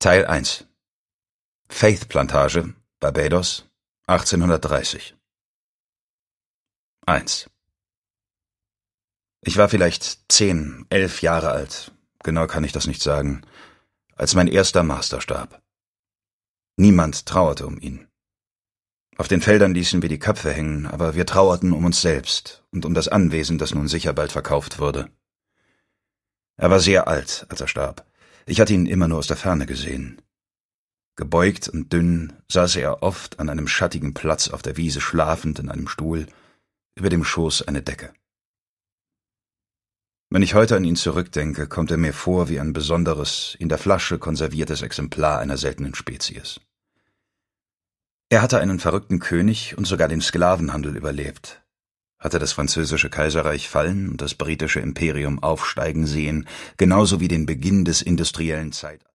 Teil 1 Faith-Plantage, Barbados, 1830 1. Ich war vielleicht 10, 11 Jahre alt, genau kann ich das nicht sagen, als mein erster Master starb. Niemand trauerte um ihn. Auf den Feldern ließen wir die Köpfe hängen, aber wir trauerten um uns selbst und um das Anwesen, das nun sicher bald verkauft würde. Er war sehr alt, als er starb. Ich hatte ihn immer nur aus der Ferne gesehen. Gebeugt und dünn saß er oft an einem schattigen Platz auf der Wiese schlafend in einem Stuhl, über dem Schoß eine Decke. Wenn ich heute an ihn zurückdenke, kommt er mir vor wie ein besonderes, in der Flasche konserviertes Exemplar einer seltenen Spezies. Er hatte einen verrückten König und sogar den Sklavenhandel überlebt, hatte das französische Kaiserreich fallen und das britische Imperium aufsteigen sehen, genauso wie den Beginn des industriellen Zeitalters.